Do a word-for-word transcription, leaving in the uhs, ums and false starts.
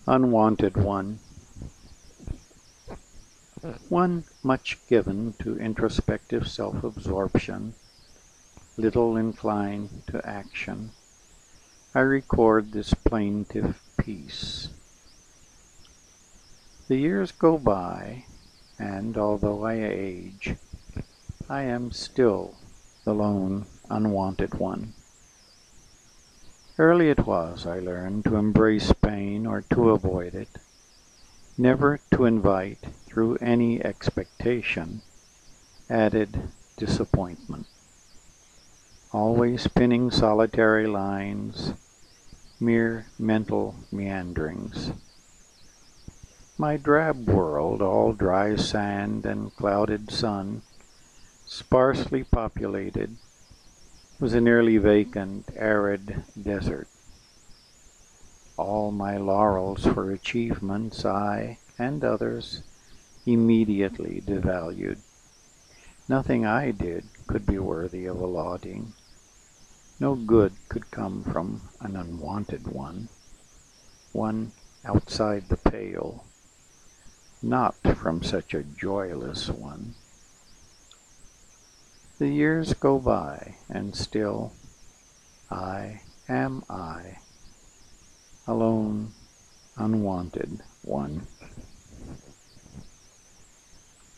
Unwanted one. One much given to introspective self-absorption, little inclined to action, I record this plaintive piece. The years go by, and although I age, I am still the lone, unwanted one. Early it was, I learned, to embrace pain or to avoid it, never to invite, through any expectation, added disappointment. Always spinning solitary lines, mere mental meanderings. My drab world, all dry sand and clouded sun, sparsely populated, was a nearly vacant, arid desert. All my laurels for achievements I, and others, immediately devalued. Nothing I did could be worthy of a lauding. No good could come from an unwanted one, one outside the pale, not from such a joyless one. The years go by, and still I am I, alone, unwanted one.